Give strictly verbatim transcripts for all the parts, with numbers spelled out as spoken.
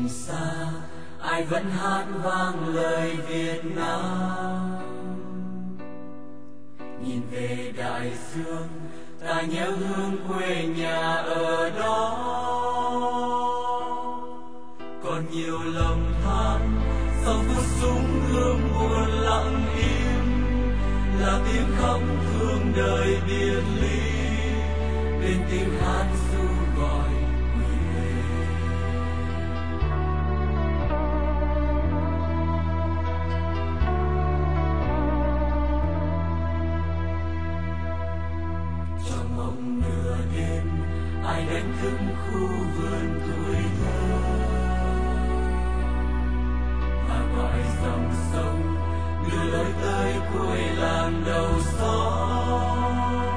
xa ai vẫn hát vang lời Việt Nam. Nhìn về đại dương ta nhớ hương quê nhà ở đó, còn nhiều lầm than sau phút súng gươm buồn lặng im, là tiếng khóc thương đời biệt ly bên tiếng hát ru gọi quê. Trong mộng nửa đêm ai đánh thức khu vườn tuổi thơ và gọi dòng sông đưa lối tới cuối làng đầu xóm.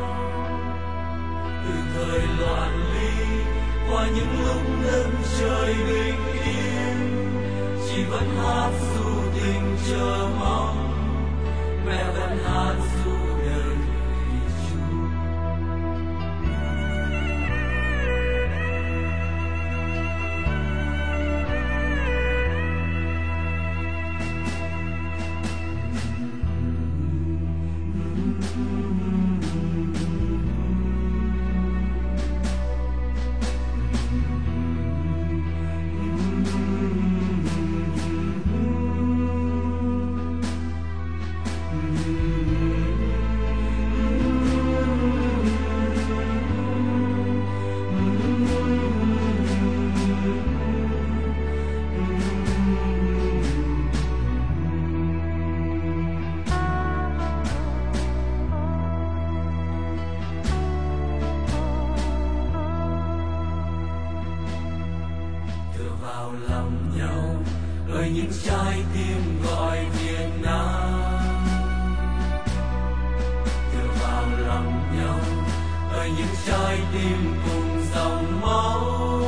Từ thời loạn ly qua những lúc đất trời bình yên, chị vẫn hát dù tình chờ mong, mẹ vẫn hát dù đời vì Chúa. Những trái tim gọi Việt Nam, tựa vào lòng nhau, ơi những trái tim cùng dòng máu.